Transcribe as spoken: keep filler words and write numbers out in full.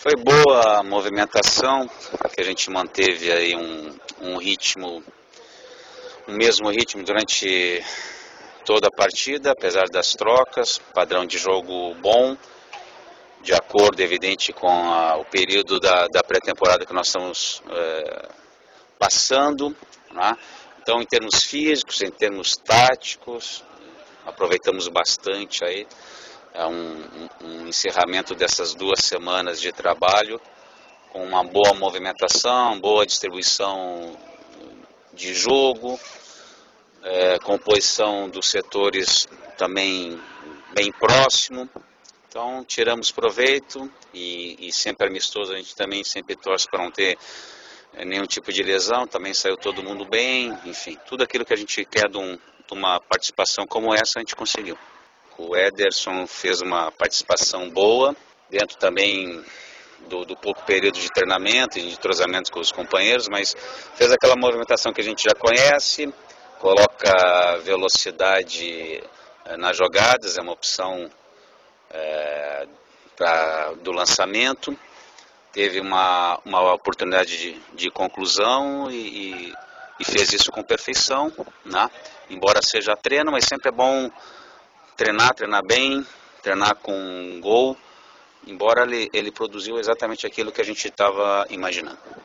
Foi boa a movimentação, que a gente manteve aí um, um ritmo, o mesmo ritmo durante toda a partida, apesar das trocas, padrão de jogo bom, de acordo, evidente, com a, o período da, da pré-temporada que nós estamos é, passando, né? Então, em termos físicos, em termos táticos, aproveitamos bastante aí é um, um, um encerramento dessas duas semanas de trabalho, com uma boa movimentação, boa distribuição de jogo, é, composição dos setores também bem próximo. Então tiramos proveito e, e sempre amistoso, a gente também sempre torce para não ter é, nenhum tipo de lesão, também saiu todo mundo bem, enfim, tudo aquilo que a gente quer de, um, de uma participação como essa a gente conseguiu. O Ederson fez uma participação boa, dentro também do, do pouco período de treinamento e de entrosamento com os companheiros, mas fez aquela movimentação que a gente já conhece, coloca velocidade é, nas jogadas, é uma opção é, pra, do lançamento, teve uma, uma oportunidade de, de conclusão e, e, e fez isso com perfeição, né? Embora seja treino, mas sempre é bom treinar, treinar bem, treinar com um gol, embora ele, ele produziu exatamente aquilo que a gente estava imaginando.